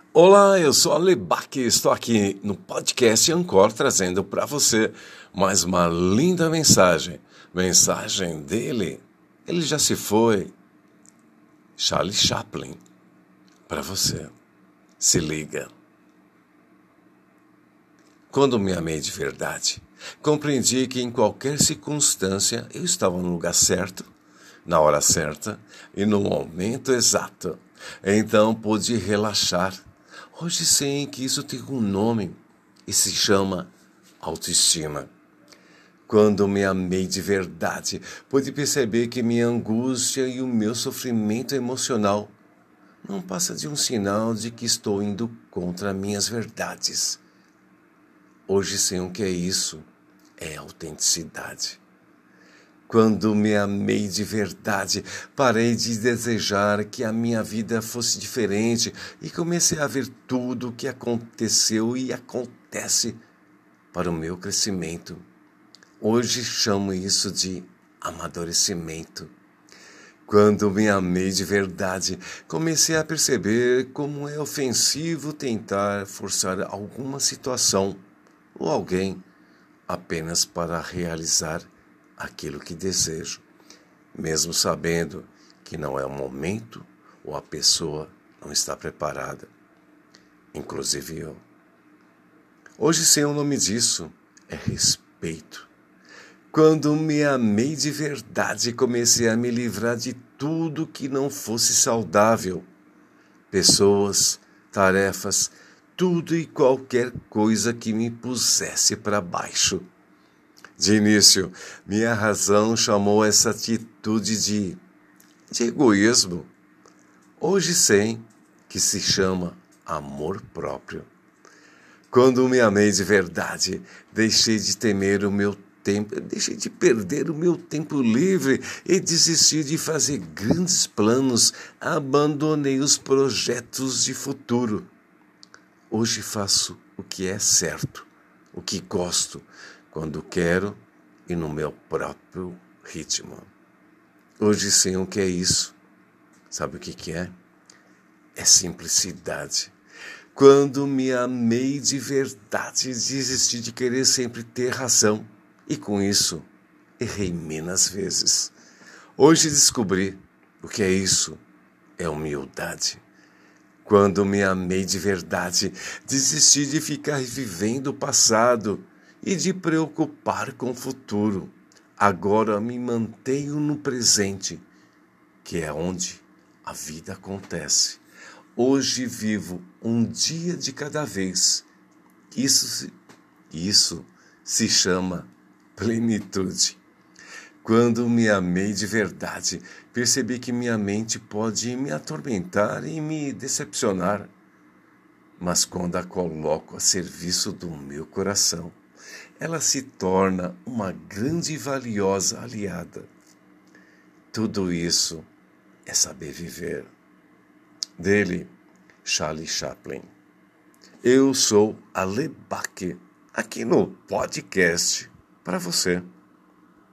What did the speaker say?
Olá, eu sou a Lebac, estou aqui no podcast Ancor trazendo para você mais uma linda mensagem dele, ele já se foi, Charlie Chaplin, para você, se liga. Quando me amei de verdade, compreendi que em qualquer circunstância eu estava no lugar certo, na hora certa e no momento exato. Então pude relaxar. Hoje sei que isso tem um nome e se chama autoestima. Quando me amei de verdade, pude perceber que minha angústia e o meu sofrimento emocional não passa de um sinal de que estou indo contra minhas verdades. Hoje sei o que é isso, é autenticidade. Quando me amei de verdade, parei de desejar que a minha vida fosse diferente e comecei a ver tudo o que aconteceu e acontece para o meu crescimento. Hoje chamo isso de amadurecimento. Quando me amei de verdade, comecei a perceber como é ofensivo tentar forçar alguma situação ou alguém apenas para realizar aquilo que desejo, mesmo sabendo que não é o momento ou a pessoa não está preparada, inclusive eu. Hoje sei o nome disso, é respeito. Quando me amei de verdade, comecei a me livrar de tudo que não fosse saudável, pessoas, tarefas, tudo e qualquer coisa que me pusesse para baixo. De início, minha razão chamou essa atitude de egoísmo. Hoje sei que se chama amor próprio. Quando me amei de verdade, deixei de temer o meu tempo, deixei de perder o meu tempo livre e desisti de fazer grandes planos, abandonei os projetos de futuro. Hoje faço o que é certo, o que gosto, quando quero e no meu próprio ritmo. Hoje sei o que é isso. Sabe o que é? É simplicidade. Quando me amei de verdade, desisti de querer sempre ter razão. E com isso, errei menos vezes. Hoje descobri o que é isso. É humildade. Quando me amei de verdade, desisti de ficar vivendo o passado e de preocupar com o futuro. Agora me mantenho no presente, que é onde a vida acontece. Hoje vivo um dia de cada vez. Isso se chama plenitude. Quando me amei de verdade, percebi que minha mente pode me atormentar e me decepcionar. Mas quando a coloco a serviço do meu coração, ela se torna uma grande e valiosa aliada. Tudo isso é saber viver. Dele, Charlie Chaplin. Eu sou a Lebac, aqui no podcast para você.